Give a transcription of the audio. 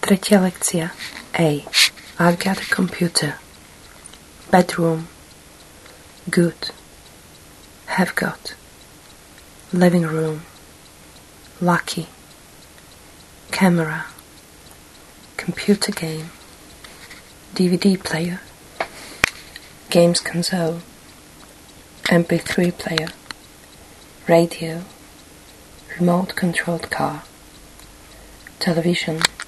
Tretia lekcia. A. I've got a computer. Bedroom. Good. Have got. Living room. Lucky. Camera. Computer game. DVD player. Games console. MP3 player. Radio. Remote controlled car. Television.